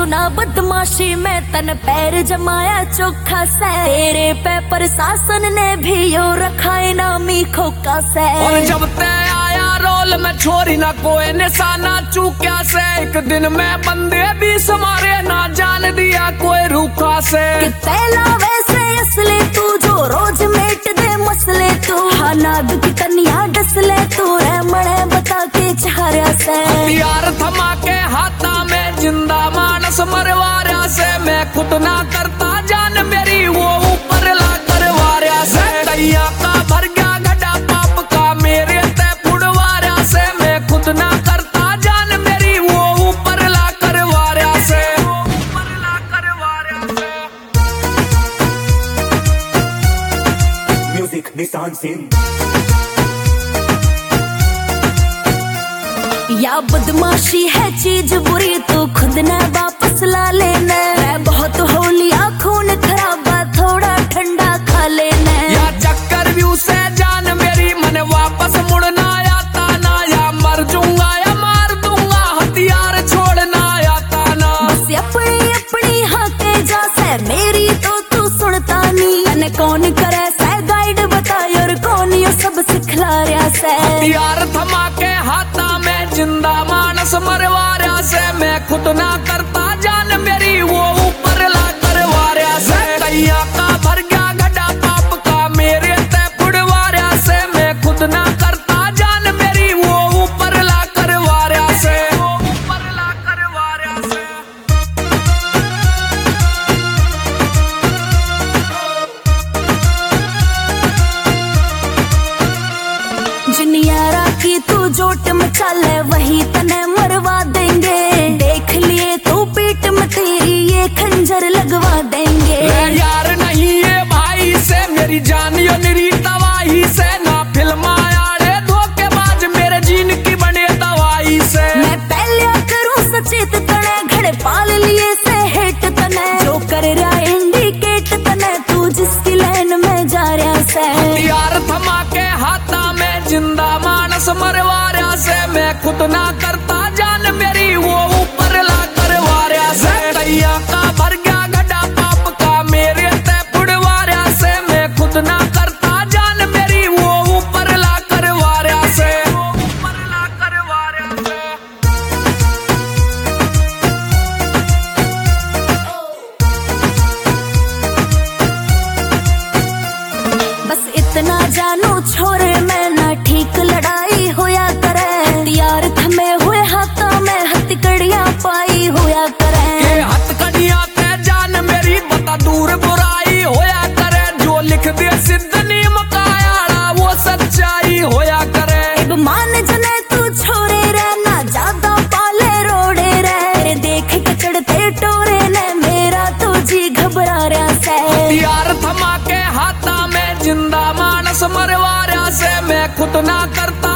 सुना बदमाशी में तन पैर जमाया चोखा से, तेरे पे प्रशासन ने भी यो रखा इनामी खोखा से। और जब तय आया रोल में छोरी ना कोई निशाना चूक्या से, एक दिन में बंदे भी समारे ना जान दिया कोई रूखा से। तेला वैसे असले तू जो रोज मेट दे मसले तू, नाग की कन्या डसले तू रे मणे बता के चारा से। हथियार थमा के हाथा में जिंदा मानस मरवारा से, मैं खुद ना करता जान मेरी वो ऊपर ला करवारा से। दैया का भर गया गड्ढा पाप का मेरे ते फुड़वारा से, मैं खुद ना करता जान मेरी वो ऊपर ला करवारा से। म्यूजिक निशान सिंह। या बदमाशी है चीज बुरी तो खुद ने वापस ला लेना, बहुत होलिया खून खराबा थोड़ा ठंडा खा लेना। या चक्कर व्यू से जान मेरी मन वापस मुड़ना आता ना, या मर जाऊंगा या मार दूंगा हथियार छोड़ना आता ना। बस अपनी अपनी हाके जा से मेरी तो तू सुनता नहीं, अने कौन करे से गाइड बता और कौन ये सब सिखला रहा से। हथियार थमा के हाथा में जिंदा मानस मरवारा से, मैं खुद ना करता जान मेरी वो ऊपर ला करवारा से। दैया का भर गया गड्ढा पाप का मेरे ते फुड़वारा से, मैं खुद ना करता जान मेरी वो ऊपर ला करवारा से। ऊपर ला करवारा से। जिनियारा की तू जोट मचाले वही तने मरवा देंगे, देख लिए तू पीठ में तेरी ये खंजर लगवा देंगे। यार नहीं ये भाई से मेरी जान यो निरी तवाही से, ना फिल्म आड़े धोखेबाज मेरे जीन की बने दवाई से। मैं पहले करूं सचेत तने घड़े पाल लिए से हेट तने, जो कर रहा इंडिकेट तने तू जिसकी लाइन में जा रहा से। हथियार थमा के हाथा में जिंदा मानस मरवारा से, मैं खुद ना करता जान मेरी वो ऊपर ला करवारा से। दैया का भर गया गड्ढा पाप का मेरे ते फुड़वारा से, मैं खुद ना करता जान मेरी वो ऊपर ला करवारा से। ऊपर ला करवारा से। बस इतना जानो छोरे मैं ना ठीक लड़ाई होया करे, हथियार थमे हुए हाथों में हथकड़ियां पाई होया करे। ये हथकड़ियां ते जान मेरी बता दूर बुराई होया करे, जो लिख दे सिद्ध नीम कायाड़ा वो सच्चाई होया करे। अब मान जने तू छोरे रहना ज्यादा पाले रोड़े रे, देख के चढ़ते टोरे ने मेरा तो जी घबरा रहा से। हथियार थमा के हाथा में जिंदा मानस मरवारा से, मैं खुद ना करता